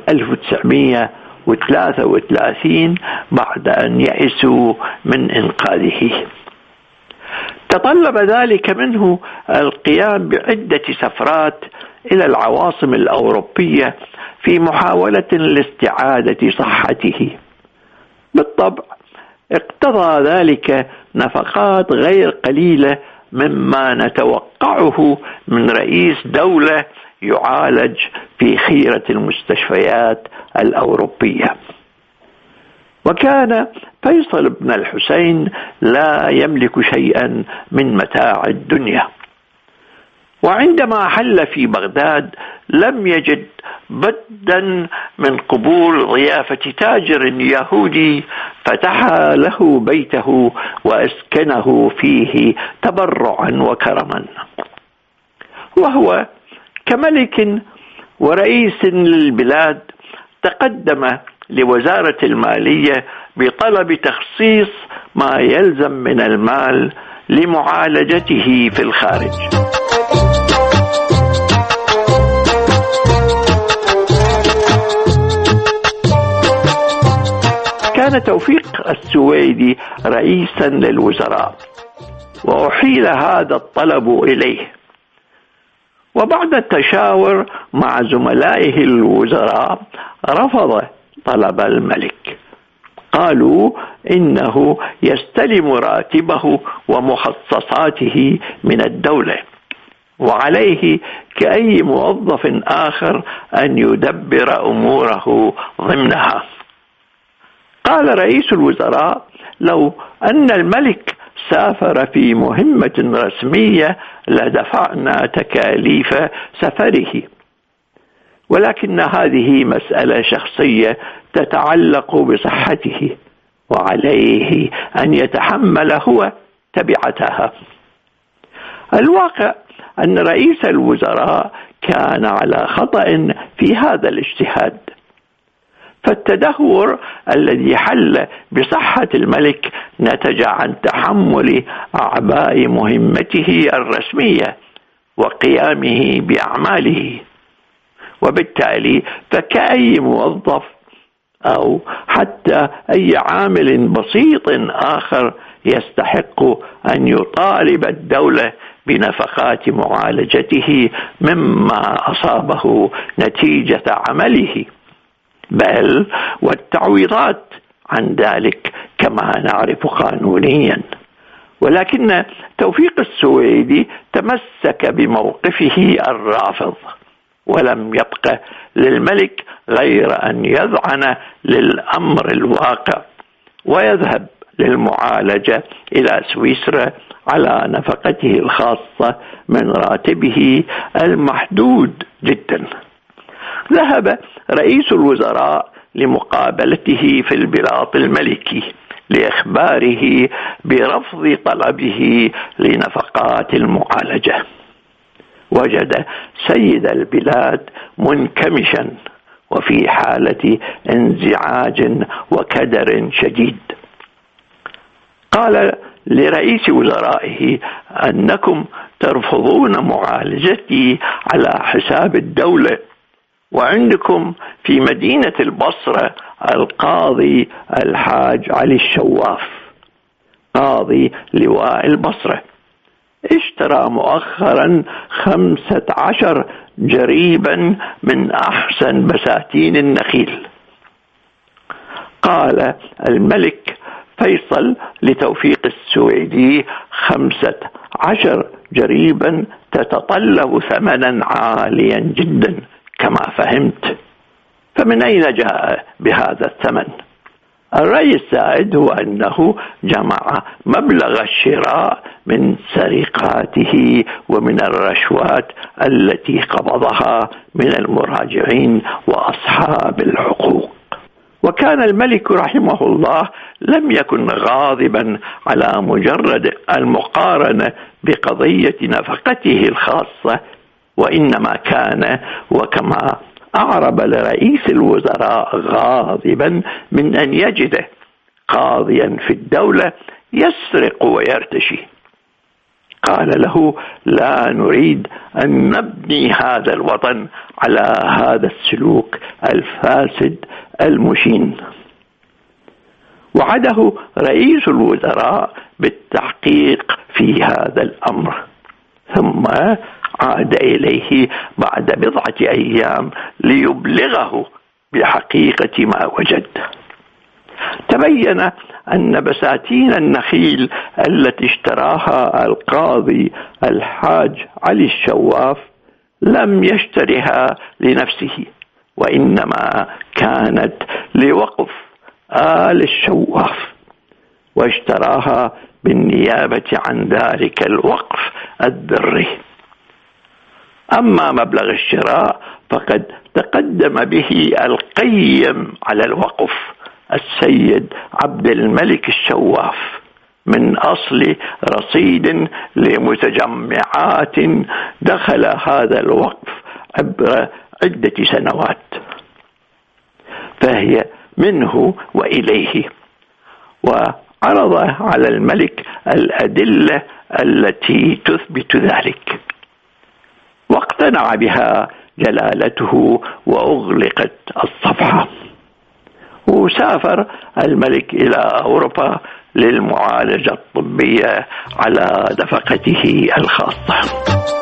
1933 بعد أن يئسوا من إنقاذه. تطلب ذلك منه القيام بعدة سفرات إلى العواصم الأوروبية في محاولة لاستعادة صحته. بالطبع اقتضى ذلك نفقات غير قليلة مما نتوقعه من رئيس دولة يعالج في خيرة المستشفيات الأوروبية. وكان فيصل بن الحسين لا يملك شيئا من متاع الدنيا، وعندما حل في بغداد لم يجد بدا من قبول ضيافة تاجر يهودي فتح له بيته وأسكنه فيه تبرعا وكرما، وهو كملك ورئيس للبلاد تقدم لوزارة المالية بطلب تخصيص ما يلزم من المال لمعالجته في الخارج. وكان توفيق السويدي رئيسا للوزراء، وأحيل هذا الطلب إليه. وبعد التشاور مع زملائه الوزراء رفض طلب الملك. قالوا إنه يستلم راتبه ومخصصاته من الدولة، وعليه كأي موظف آخر أن يدبر أموره ضمنها. قال رئيس الوزراء: لو أن الملك سافر في مهمة رسمية لدفعنا تكاليف سفره، ولكن هذه مسألة شخصية تتعلق بصحته، وعليه أن يتحمل هو تبعتها. الواقع أن رئيس الوزراء كان على خطأ في هذا الاجتهاد، فالتدهور الذي حل بصحة الملك نتج عن تحمل أعباء مهمته الرسمية وقيامه بأعماله، وبالتالي فكأي موظف أو حتى أي عامل بسيط آخر يستحق أن يطالب الدولة بنفقات معالجته مما أصابه نتيجة عمله، بل والتعويضات عن ذلك كما نعرف قانونيا. ولكن توفيق السويدي تمسك بموقفه الرافض، ولم يبق للملك غير أن يذعن للأمر الواقع ويذهب للمعالجة إلى سويسرا على نفقته الخاصة من راتبه المحدود جدا. ذهب رئيس الوزراء لمقابلته في البلاط الملكي لإخباره برفض طلبه لنفقات المعالجة. وجد سيد البلاد منكمشا وفي حالة انزعاج وكدر شديد. قال لرئيس وزرائه: أنكم ترفضون معالجتي على حساب الدولة، وعندكم في مدينة البصرة القاضي الحاج علي الشواف قاضي لواء البصرة اشترى مؤخرا 15 جريبا من أحسن بساتين النخيل. قال الملك فيصل لتوفيق السويدي: 15 جريبا تتطلب ثمنا عاليا جدا كما فهمت، فمن أين جاء بهذا الثمن؟ الرأي السائد هو أنه جمع مبلغ الشراء من سرقاته ومن الرشوات التي قبضها من المراجعين وأصحاب الحقوق. وكان الملك رحمه الله لم يكن غاضبا على مجرد المقارنة بقضية نفقته الخاصة، وإنما كان وكما أعرب لرئيس الوزراء غاضبا من أن يجد قاضيا في الدولة يسرق ويرتشي. قال له: لا نريد أن نبني هذا الوطن على هذا السلوك الفاسد المشين. وعده رئيس الوزراء بالتحقيق في هذا الأمر، ثم عاد إليه بعد بضعة أيام ليبلغه بحقيقة ما وجد. تبين أن بساتين النخيل التي اشتراها القاضي الحاج علي الشواف لم يشترها لنفسه، وإنما كانت لوقف آل الشواف، واشتراها بالنيابة عن ذلك الوقف الذري. أما مبلغ الشراء فقد تقدم به القيم على الوقف السيد عبد الملك الشواف من أصل رصيد لمتجمعات دخل هذا الوقف عبر عدة سنوات، فهي منه وإليه. وعرض على الملك الأدلة التي تثبت ذلك، واقتنع بها جلالته وأغلقت الصفحة. وسافر الملك إلى أوروبا للمعالجة الطبية على نفقته الخاصة.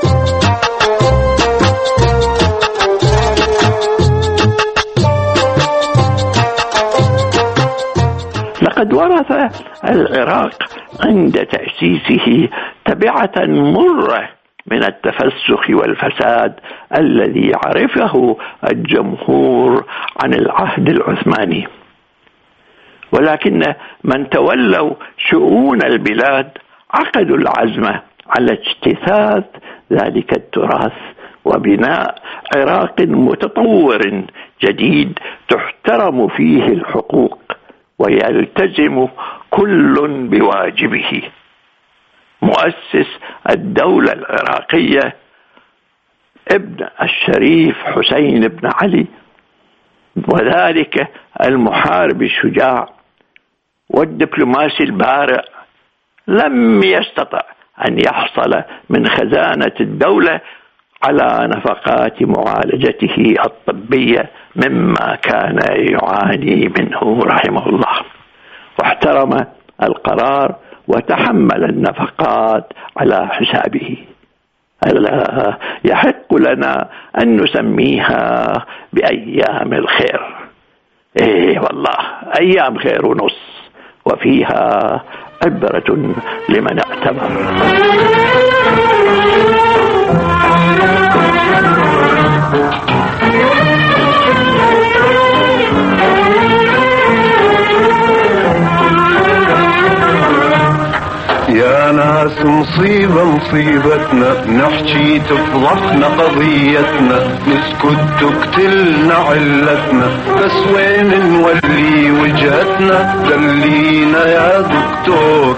لقد ورث العراق عند تأسيسه تبعة مرة من التفسخ والفساد الذي عرفه الجمهور عن العهد العثماني، ولكن من تولوا شؤون البلاد عقدوا العزم على اجتثاث ذلك التراث وبناء عراق متطور جديد تحترم فيه الحقوق ويلتزم كل بواجبه. مؤسس الدولة العراقية ابن الشريف حسين بن علي، وذلك المحارب الشجاع والدبلوماسي البارع، لم يستطع أن يحصل من خزانة الدولة على نفقات معالجته الطبية مما كان يعاني منه رحمه الله، واحترم القرار وتحمل النفقات على حسابه. ألا يحق لنا أن نسميها بأيام الخير. والله أيام خير ونص، وفيها عبرة لمن اعتبر. يا ناس مصيبتنا، نحكي تفضحنا قضيتنا، نسكت تقتلنا علتنا، بس وين نولي وجهتنا؟ دلينا يا دكتور.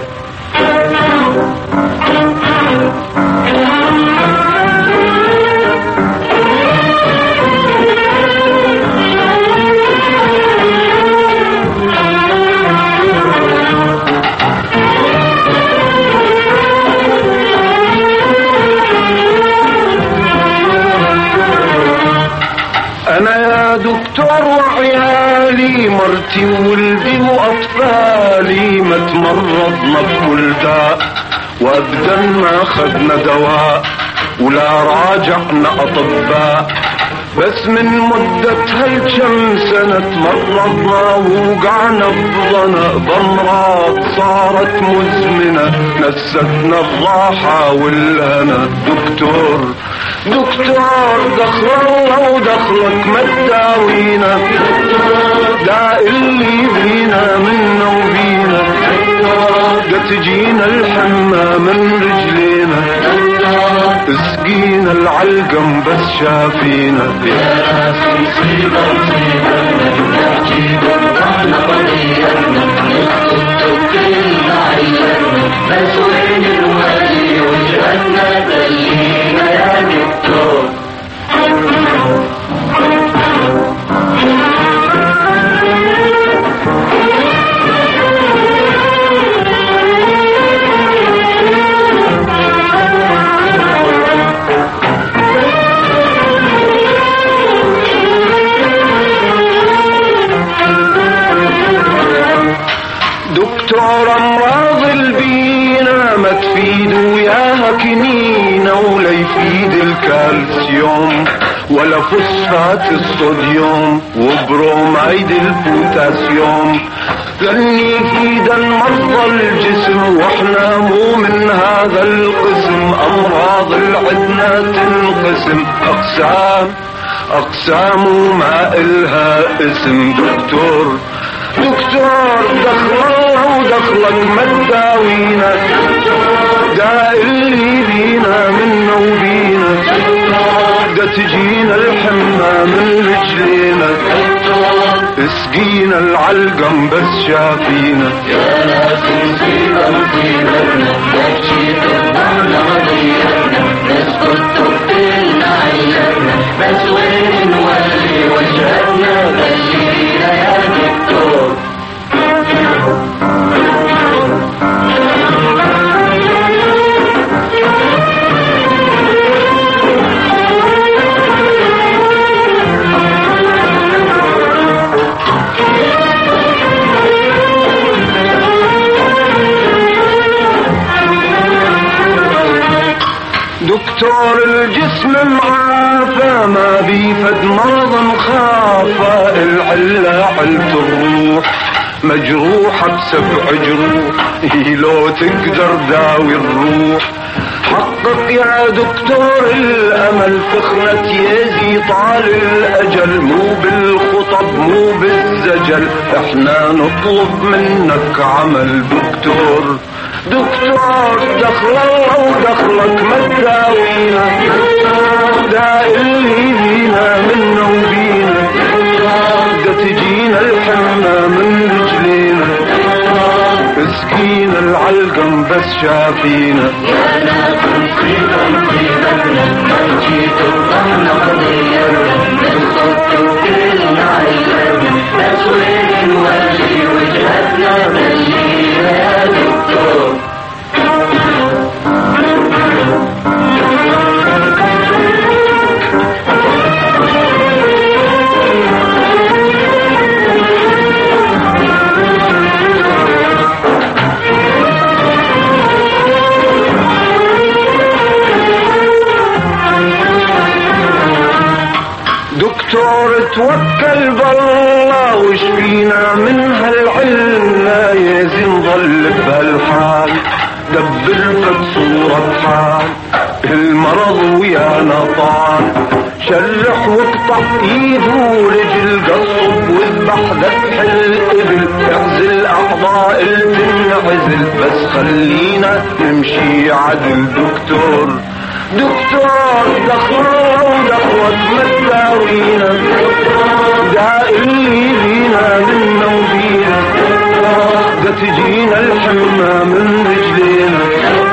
أنا يا دكتور وعيالي، مرتي وولدي وأطفالي، ما تمرضنا بكل داء وأبدا ما أخذنا دواء ولا راجعنا أطباء، بس من مدة هالكم سنة تمرضنا ووقعنا بأمراض صارت مزمنة، نستنا الراحة والهنا. دكتور دخل الله ودخلك ما تداوينا، دا اللي بينا منا وبينا، دا تجينا الحمى من رجلينا، اسقينا العلقم بس شافينا. يا ناس مصيبة نحكي تفضحنا قضيتنا، نسكت تقتلنا عيتنا، بس وين نولي وجهتنا؟ دلينا يا دكتور. دكتور امراض البينا ما تفيد وياها كنينة، ولا يفيد الكالسيوم ولا فوسفات الصوديوم وبروميد البوتاسيوم، لن يفيد المرضى الجسم، واحنا مو من هذا القسم. امراض العدنا تنقسم اقسام وما الها اسم. دكتور دخل الله ودخلك ما تداوينا، دا اللي بينا منا وبينا، دا تجينا الحمى من رجلينا، اسقينا العلقم بس شافينا. يا ناس مصيبة نحكي تفضحنا قضيتنا، نسكت تقتلنا عيتنا، بس وين نولي وجهتنا؟ دلينا يا دكتور. دكتور الجسم معافى ما بيفد مرض خافى، العلة علة الروح مجروحة ب7 جروح، لو تقدر داوي الروح. حقق يا دكتور الأمل فخرة يزي طال الأجل، مو بالخطب مو بالزجل، احنا نطلب منك عمل دكتور. دكتور دخل الله ودخلك ما تداوينا، دا اللي بينا منا وبينا، دا تجينا الحمى من رجلينا، مسكين العلقم بس شافينا. يا ناس مصيبة مصيبتنا، جيت وطلنا قضيتنا، نسقط كلنا عيلتنا، بس وين نولي وجهتنا ملينا يا دكتور. دكتور توكل بالله واشفينا من هالعلة، يا نظل بهالحال دبر فد صورة حال، المرض ويانا طال، شرح واقطع ايد ورجل، قصب واذبح ذبح الابل، اعزل اعضاء تنعزل، بس خلينا نمشي عدل. دكتور دكتور دخلنا ودخلك ما تداوينا، دا اللي بينا منا وبينا، دا تجينا الحمى من رجلينا،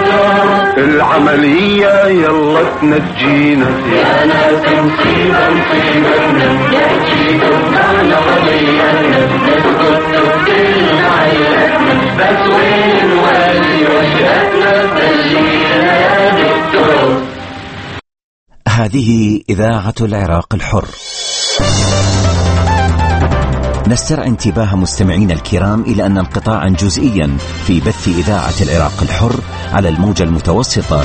العملية يلا تنجينا. يا ناس مصيبة مصيبتنا، جيت وطلنا قضيتنا، نسقط كلنا عيلتنا، بس وين نولي وجهتنا ملينا يا دكتور. هذه إذاعة العراق الحر. نسترعي انتباه مستمعين الكرام إلى أن انقطاعا جزئيا في بث إذاعة العراق الحر على الموجة المتوسطة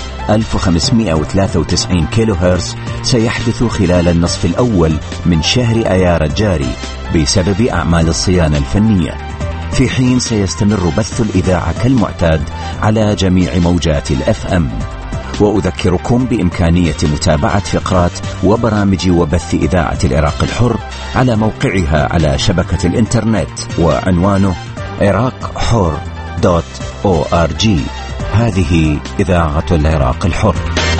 1593 كيلو هرتز سيحدث خلال النصف الأول من شهر أيار الجاري بسبب أعمال الصيانة الفنية، في حين سيستمر بث الإذاعة كالمعتاد على جميع موجات الFM. وأذكركم بإمكانية متابعة فقرات وبرامج وبث إذاعة العراق الحر على موقعها على شبكة الإنترنت وعنوانه iraqhor.org. هذه إذاعة العراق الحر.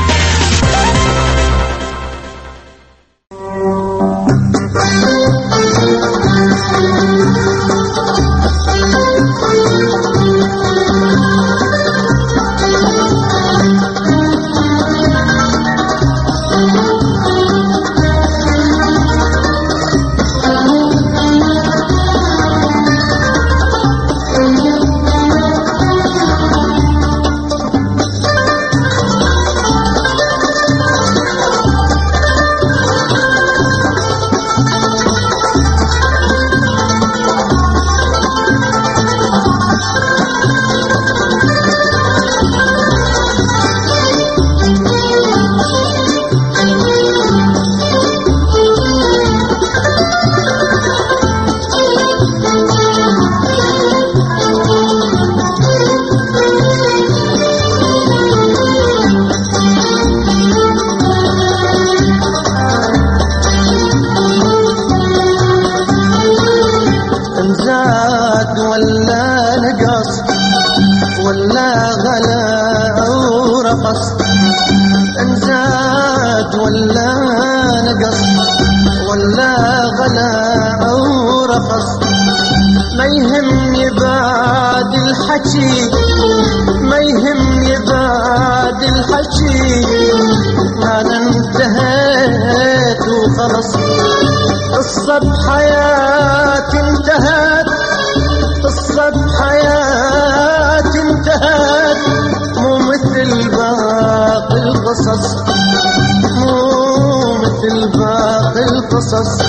ما يهمني بعد الحكي، أنا انتهيت وخلص، قصة بحياتي انتهت، قصة بحياتي انتهت، مو مثل باقي القصص، مو مثل باقي القصص.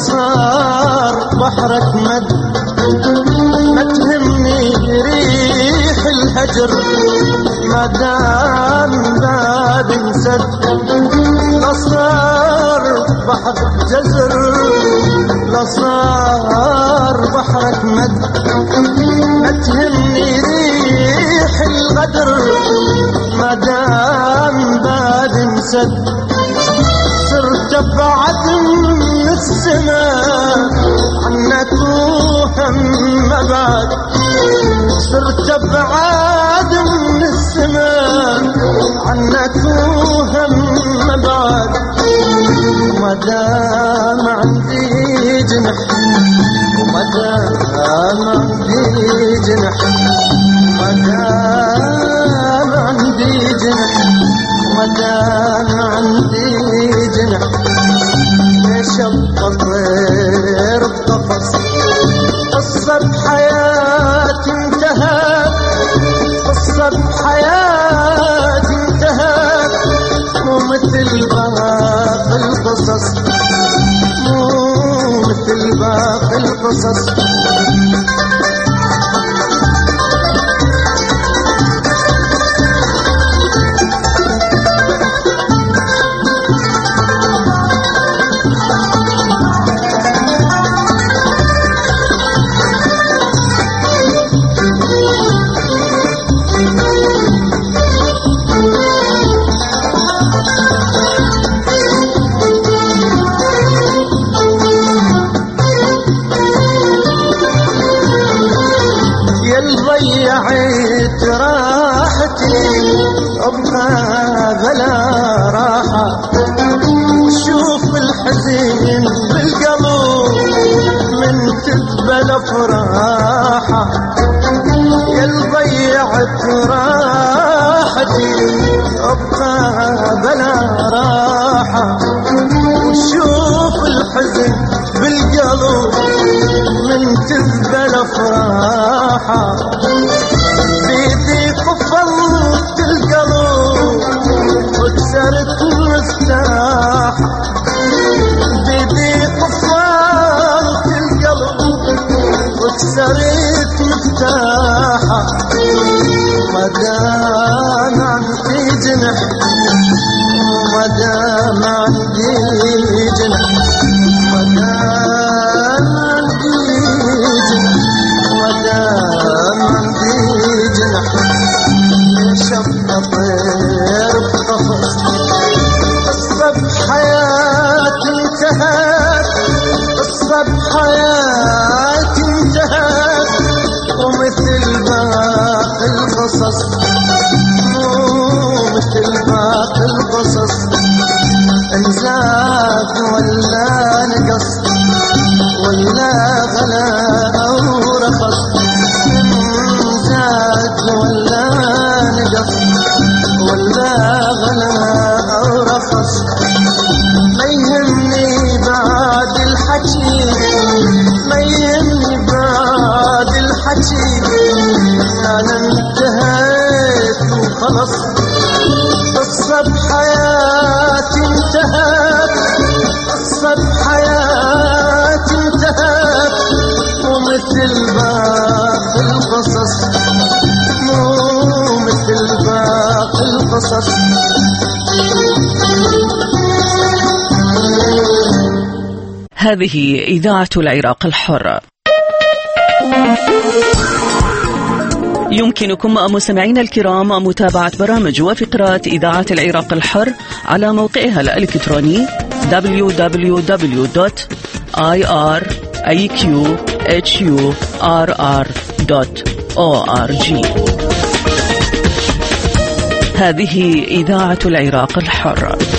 صار بحرك مد ما تهمني ريح الهجر ما دام باب انسد لا صار بحر جزر لا صار بحرك مد ما تهمني ريح الغدر ما دام باب انسد صرت ابعد من السماء عنك وهم بعد صرت ابعد من السماء عنك وهم بعد وما دام عندي جنح وما دام عندي جنح وما دام عندي جنح وما دام عندي جنح ليش ابقى طير بقفص قصة حياتي انتهت قصة حياتي انتهت مو مثل باقي القصص مو مثل باقي القصص ضيعت راحتي أبقى بلا راحة وشوف الحزين بالقلب من تقبل أفراحة يا ضيعت راحتي أبقى بلا راحة وشوف الحزين بالقلب من تقبل أفراحة بيدي قفلت القلب وكسرت المفتاح بيدي قفلت القلب وكسرت مفتاحه ما دام عندي جنح ما دام عندي جنح ما دام عندي جنح ما دام عندي جنح ليش ابقى طير بقفص قصة حياتي انتهت قصة حياتي انتهت ومثل باقي القصص مو مثل باقي القصص انزاد ولا نقص ولا غلا أو رخص انزاد ولا نقص ولا غلا أو رخص ما يهمني بعد الحكي ما يهمني بعد الحكي أنا انتهيت وخلص قصة حياتي انتهت قصة حياتي انتهت ومثل باقي القصص مو مثل باقي القصص هذه إذاعة العراق الحر. يمكنكم مستمعينا الكرام متابعة برامج وفقرات إذاعة العراق الحر على موقعها الإلكتروني www.iraqhurr.org. هذه إذاعة العراق الحر.